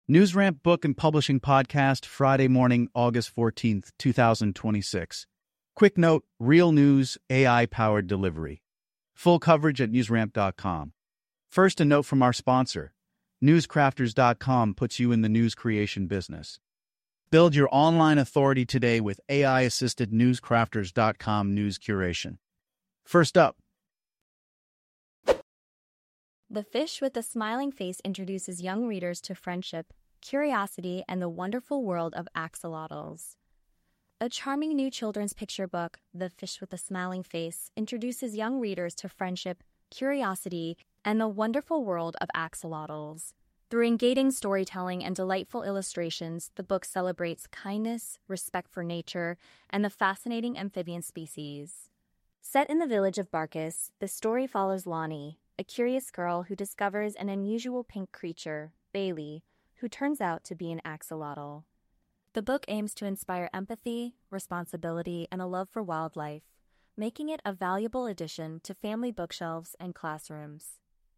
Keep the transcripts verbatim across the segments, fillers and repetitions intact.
NewsRamp Book and Publishing Podcast, Friday morning, August fourteenth, twenty twenty-six. Quick note, real news, A I-powered delivery. Full coverage at newsramp dot com. First, a note from our sponsor. newscrafters dot com puts you in the news creation business. Build your online authority today with A I-assisted newscrafters dot com news curation. First up. The Fish with the Smiling Face introduces young readers to friendship, curiosity, and the wonderful world of axolotls. A charming new children's picture book, The Fish with the Smiling Face, introduces young readers to friendship, curiosity, and the wonderful world of axolotls. Through engaging storytelling and delightful illustrations, the book celebrates kindness, respect for nature, and the fascinating amphibian species. Set in the village of Barkis, the story follows Lonnie, a curious girl who discovers an unusual pink creature, Bailey, who turns out to be an axolotl. The book aims to inspire empathy, responsibility, and a love for wildlife, making it a valuable addition to family bookshelves and classrooms.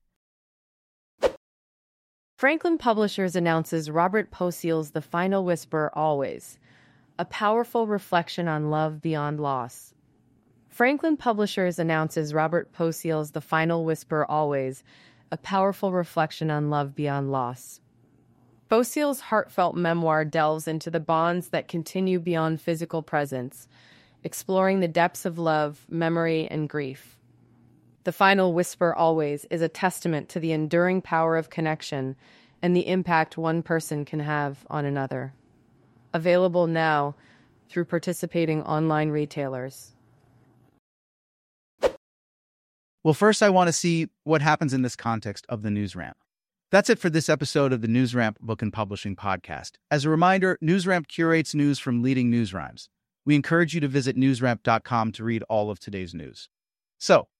Franklin Publishers announces Robert Poseel's The Final Whisper Always, a powerful reflection on love beyond loss. Franklin Publishers announces Robert Poseel's The Final Whisper Always, a powerful reflection on love beyond loss. Poseel's heartfelt memoir delves into the bonds that continue beyond physical presence, exploring the depths of love, memory, and grief. The Final Whisper Always is a testament to the enduring power of connection and the impact one person can have on another. Available now through participating online retailers. Well, first I want to see what happens in this context of the NewsRamp. That's it for this episode of the NewsRamp Book and Publishing Podcast. As a reminder, NewsRamp curates news from leading newsrooms. We encourage you to visit newsramp dot com to read all of today's news. So,